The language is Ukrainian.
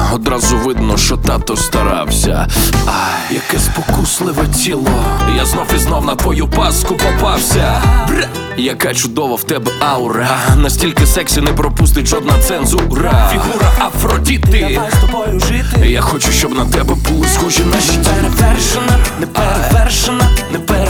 одразу видно, що тато старався. Ай, яке спокусливе тіло, я знов і знов на твою паску попався. Яка чудова в тебе аура, настільки сексі не пропустить жодна цензура. Фігура Афродіти, давай з тобою жити. я хочу, щоб на тебе були схожі наші тіла. Неперевершена, неперевершена, неперевершена.